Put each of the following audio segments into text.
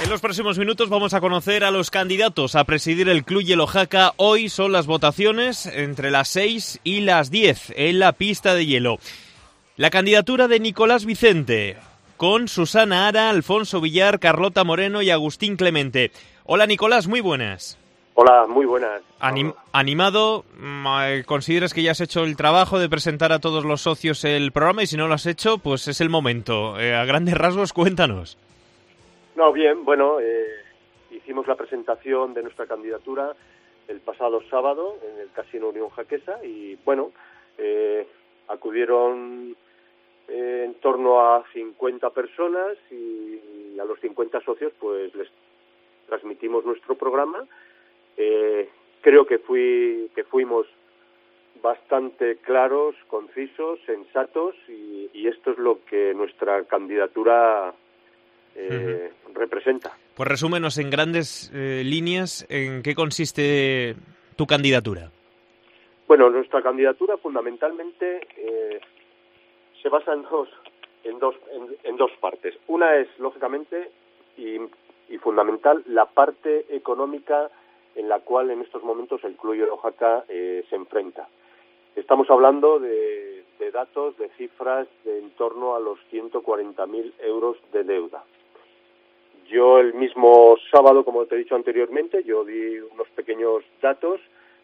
En los próximos minutos vamos a conocer a los candidatos a presidir el Club Hielo Jaca. Hoy son las votaciones entre las 6 y las 10 en la pista de hielo. La candidatura de Nicolás Vicente, con Susana Ara, Alfonso Villar, Carlota Moreno y Agustín Clemente. Hola Nicolás, muy buenas. Hola, muy buenas. ¿Animado? ¿Consideras que ya has hecho el trabajo de presentar a todos los socios el programa? Y si no lo has hecho, pues es el momento. A grandes rasgos, cuéntanos. No, bien, bueno, hicimos la presentación de nuestra candidatura el pasado sábado en el Casino Unión Jaquesa y, bueno, acudieron en torno a 50 personas y a los 50 socios pues les transmitimos nuestro programa. Creo que fuimos bastante claros, concisos, sensatos y esto es lo que nuestra candidatura representa. Pues resúmenos en grandes líneas en qué consiste tu candidatura. Bueno, nuestra candidatura fundamentalmente se basa en dos partes. Una es, lógicamente, y fundamental, la parte económica en la cual en estos momentos el Club Hielo Jaca se enfrenta. Estamos hablando de datos, de cifras de en torno a los 140.000 euros de deuda. Yo el mismo sábado, como te he dicho anteriormente, yo di unos pequeños datos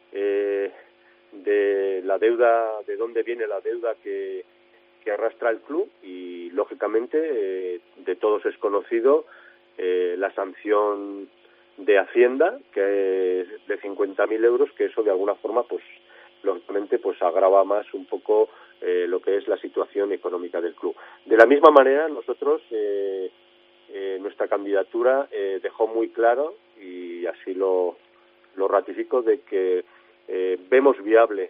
de la deuda, de dónde viene la deuda que arrastra el club y, lógicamente, de todos es conocido la sanción de Hacienda, que es de 50.000 euros, que eso de alguna forma, pues, lógicamente, pues agrava más un poco lo que es la situación económica del club. De la misma manera, nosotros, nuestra candidatura dejó muy claro, y así lo ratifico, de que vemos viable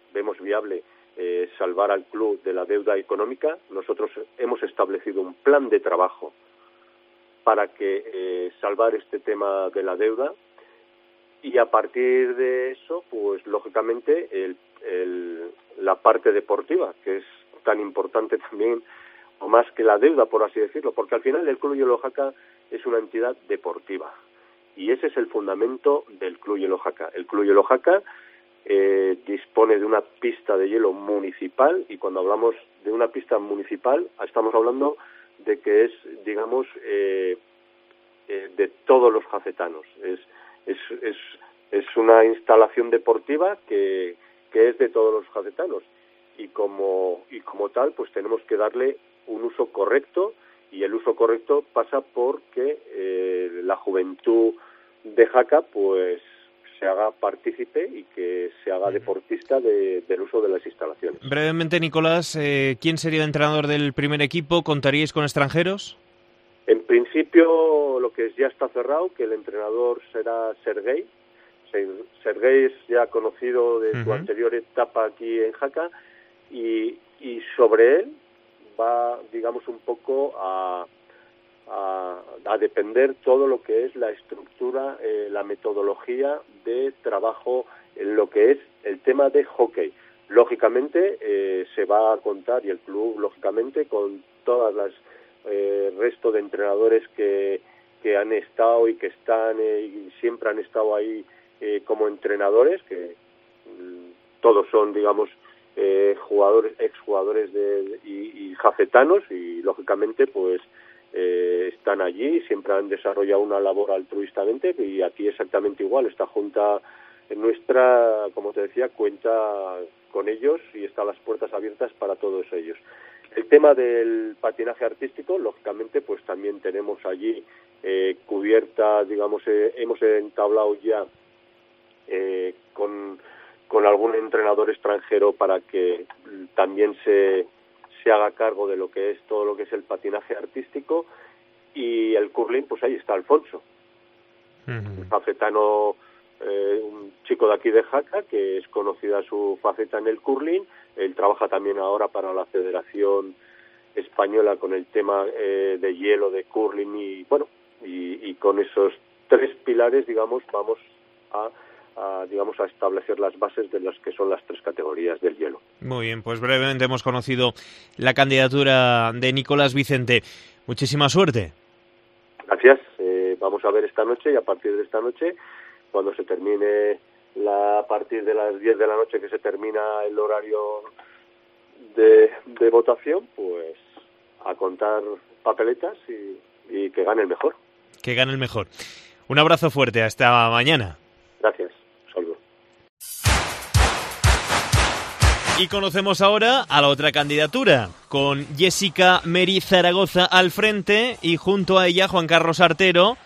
salvar al club de la deuda económica. Nosotros hemos establecido un plan de trabajo para que salvar este tema de la deuda y a partir de eso, pues lógicamente la parte deportiva, que es tan importante también, o más que la deuda, por así decirlo, porque al final el Club Hielo Jaca es una entidad deportiva y ese es el fundamento del Club Hielo Jaca. El Club Hielo Jaca dispone de una pista de hielo municipal y cuando hablamos de una pista municipal estamos hablando de que es, digamos, de todos los jacetanos. Es una instalación deportiva que es de todos los jacetanos y como tal pues tenemos que darle un uso correcto y el uso correcto pasa por que la juventud de Jaca pues se haga partícipe y que se haga deportista del uso de las instalaciones. Brevemente, Nicolás, ¿quién sería el entrenador del primer equipo? ¿Contaríais con extranjeros? En principio, lo que ya está cerrado, que el entrenador será Sergei. Sergei es ya conocido de su anterior etapa aquí en Jaca y sobre él va, digamos, un poco a depender todo lo que es la estructura, la metodología de trabajo en lo que es el tema de hockey. Lógicamente se va a contar, y el club, lógicamente, con todas las resto de entrenadores que han estado y que están y siempre han estado ahí como entrenadores, que todos son, digamos, exjugadores y jacetanos y lógicamente pues están allí, siempre han desarrollado una labor altruistamente y aquí exactamente igual. Esta junta nuestra, como te decía, cuenta con ellos y están las puertas abiertas para todos ellos. El tema del patinaje artístico, lógicamente, pues también tenemos allí cubierta, digamos, hemos entablado ya con algún entrenador extranjero para que también se haga cargo de lo que es todo lo que es el patinaje artístico y el curling, pues ahí está Alfonso, un jacetano, un chico de aquí de Jaca que es conocida su faceta en el curling. Él trabaja también ahora para la Federación Española con el tema de hielo, de curling y bueno, y con esos tres pilares, digamos, vamos a establecer las bases de las que son las tres categorías del hielo. Muy bien, pues brevemente hemos conocido la candidatura de Nicolás Vicente. Muchísima suerte. Gracias. vamos a ver esta noche, y a partir de esta noche, cuando se termine a partir de las 10 de la noche que se termina el horario de votación, pues a contar papeletas y que gane el mejor. Que gane el mejor. Un abrazo fuerte, hasta mañana. Gracias, saludos. Y conocemos ahora a la otra candidatura, con Jessica Meri Zaragoza al frente y junto a ella Juan Carlos Artero,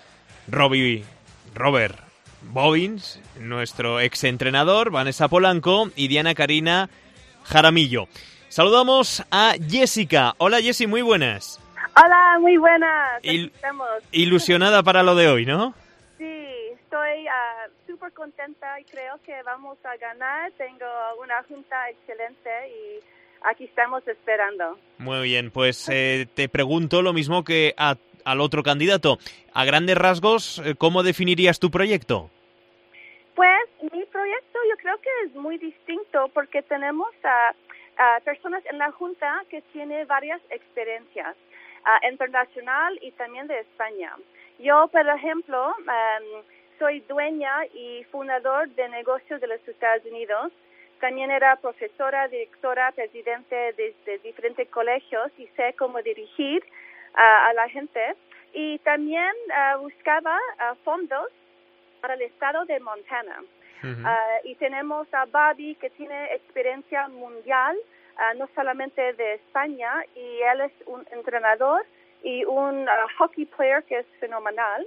Robert Bobbins, nuestro exentrenador, Vanessa Polanco y Diana Karina Jaramillo. Saludamos a Jessica. Hola Jessy, muy buenas. Hola, muy buenas. Ilusionada para lo de hoy, ¿no? Sí, estoy súper contenta y creo que vamos a ganar. Tengo una junta excelente y aquí estamos esperando. Muy bien, pues te pregunto lo mismo que al otro candidato. A grandes rasgos, ¿cómo definirías tu proyecto? Pues mi proyecto yo creo que es muy distinto porque tenemos a personas en la junta que tienen varias experiencias internacional y también de España. Yo, por ejemplo, soy dueña y fundador de negocios de los Estados Unidos. También era profesora, directora, presidente de diferentes colegios y sé cómo dirigir a la gente. Y también buscaba fondos para el estado de Montana. Y tenemos a Bobby, que tiene experiencia mundial, no solamente de España, y él es un entrenador y un hockey player que es fenomenal.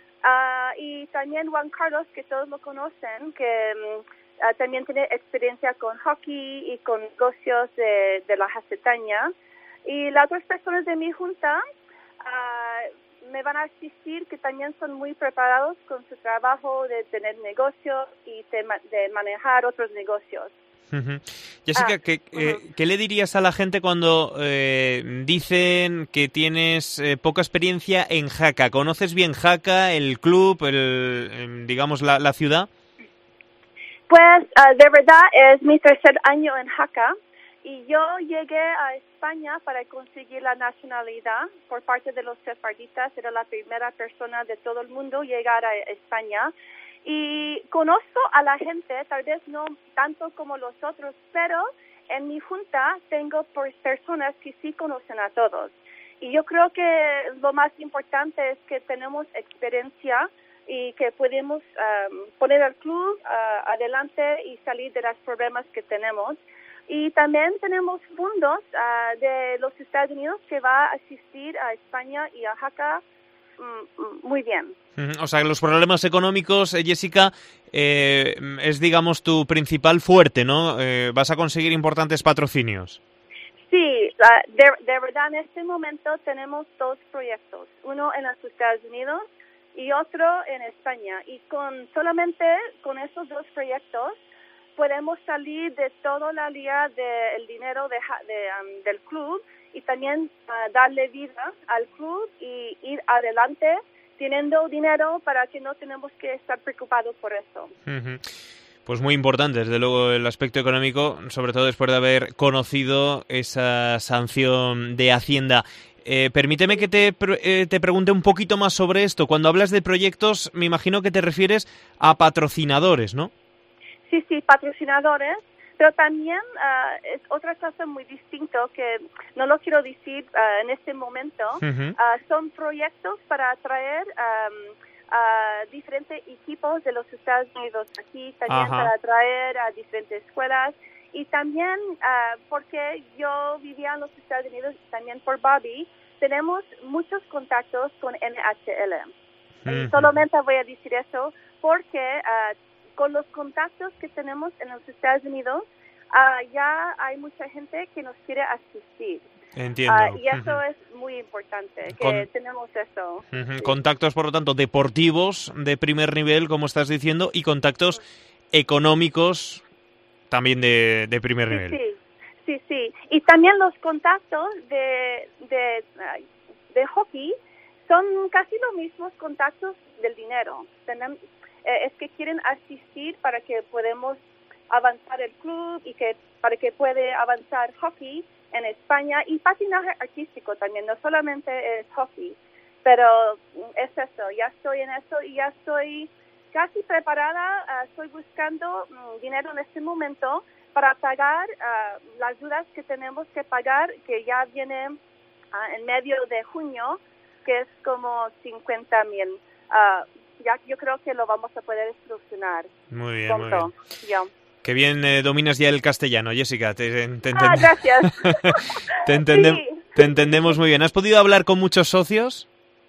Y también Juan Carlos, que todos lo conocen, que también tiene experiencia con hockey y con negocios de la Jacetaña. Y las otras personas de mi junta me van a asistir, que también son muy preparados con su trabajo de tener negocios y de manejar otros negocios. Jessica, ¿qué le dirías a la gente cuando dicen que tienes poca experiencia en Jaca? ¿Conoces bien Jaca, el club, digamos la ciudad? Pues de verdad es mi tercer año en Jaca y yo llegué a España para conseguir la nacionalidad por parte de los sefarditas. Era la primera persona de todo el mundo llegar a España. Y conozco a la gente, tal vez no tanto como los otros, pero en mi junta tengo personas que sí conocen a todos. Y yo creo que lo más importante es que tenemos experiencia y que podemos poner al club adelante y salir de los problemas que tenemos. Y también tenemos fondos de los Estados Unidos que va a asistir a España y a Jaca muy bien. O sea, que los problemas económicos, Jessica, es, digamos, tu principal fuerte, ¿no? Vas a conseguir importantes patrocinios. Sí, de verdad en este momento tenemos dos proyectos, uno en los Estados Unidos y otro en España. Y solamente con esos dos proyectos podemos salir de toda la lía del dinero del club y también darle vida al club y ir adelante teniendo dinero para que no tenemos que estar preocupados por eso. Pues muy importante, desde luego, el aspecto económico, sobre todo después de haber conocido esa sanción de Hacienda. Permíteme que te pregunte un poquito más sobre esto. Cuando hablas de proyectos, me imagino que te refieres a patrocinadores, ¿no? Sí, patrocinadores. Pero también es otra cosa muy distinta que no lo quiero decir en este momento. Son proyectos para atraer a diferentes equipos de los Estados Unidos aquí, también para atraer a diferentes escuelas. Y también porque yo vivía en los Estados Unidos, también por Bobby, tenemos muchos contactos con NHL. Y solamente voy a decir eso porque con los contactos que tenemos en los Estados Unidos, ya hay mucha gente que nos quiere asistir. Entiendo. Y eso es muy importante, que tenemos eso. Sí. Contactos, por lo tanto, deportivos de primer nivel, como estás diciendo, y contactos económicos también de primer nivel. Sí. Y también los contactos de hockey son casi los mismos contactos del dinero. Es que quieren asistir para que podamos avanzar el club y para que pueda avanzar hockey en España y patinaje artístico también, no solamente es hockey. pero es eso, ya estoy en eso y ya estoy casi preparada. Estoy buscando dinero en este momento para pagar las deudas que tenemos que pagar, que ya viene en medio de junio, que es como 50,000. Ya yo creo que lo vamos a poder solucionar. Muy bien, pronto. muy bien. Ya. Qué bien dominas ya el castellano, Jessica. Gracias. Te entendemos muy bien. ¿Has podido hablar con muchos socios?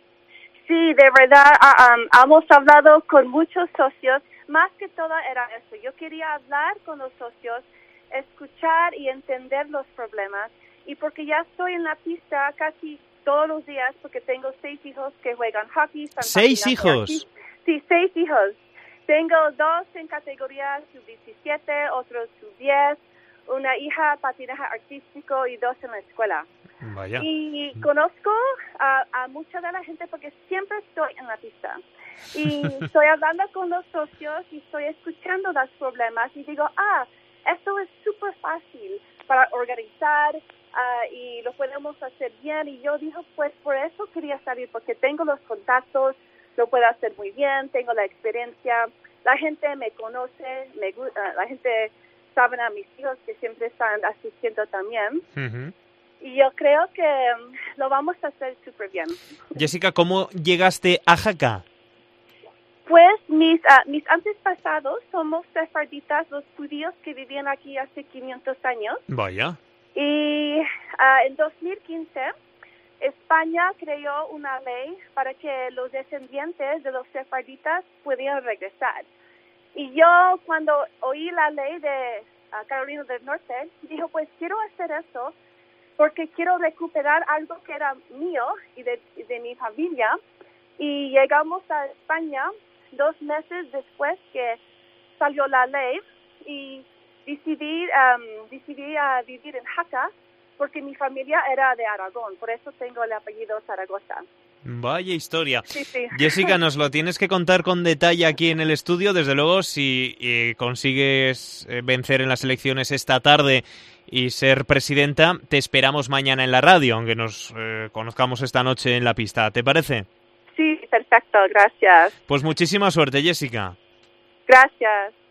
Sí, de verdad, hemos hablado con muchos socios. Más que todo era eso. Yo quería hablar con los socios, escuchar y entender los problemas. Y porque ya estoy en la pista casi todos los días, porque tengo 6 hijos que juegan hockey. ¿6 hijos? Aquí. Sí, 6 hijos. Tengo 2 en categoría sub-17, otros sub-10, una hija patinaje artístico y 2 en la escuela. Vaya. Y conozco a mucha de la gente porque siempre estoy en la pista. Y estoy hablando con los socios y estoy escuchando los problemas y digo, esto es súper fácil para organizar y lo podemos hacer bien. Y yo digo, pues por eso quería salir, porque tengo los contactos, lo puedo hacer muy bien, tengo la experiencia, la gente me conoce, la gente sabe a mis hijos que siempre están asistiendo también. Uh-huh. Y yo creo que lo vamos a hacer súper bien. Jessica, ¿cómo llegaste a Jaca? Pues mis antepasados somos sefarditas, los judíos que vivían aquí hace 500 años. Vaya. Y en 2015... España creó una ley para que los descendientes de los sefarditas pudieran regresar. Y yo, cuando oí la ley de Carolina del Norte, dije, pues quiero hacer eso porque quiero recuperar algo que era mío y de mi familia. Y llegamos a España 2 meses después que salió la ley y decidí vivir en Jaca, porque mi familia era de Aragón, por eso tengo el apellido Zaragoza. Vaya historia. Sí, sí. Jessica, nos lo tienes que contar con detalle aquí en el estudio. Desde luego, si consigues vencer en las elecciones esta tarde y ser presidenta, te esperamos mañana en la radio, aunque nos conozcamos esta noche en la pista. ¿Te parece? Sí, perfecto, gracias. Pues muchísima suerte, Jessica. Gracias.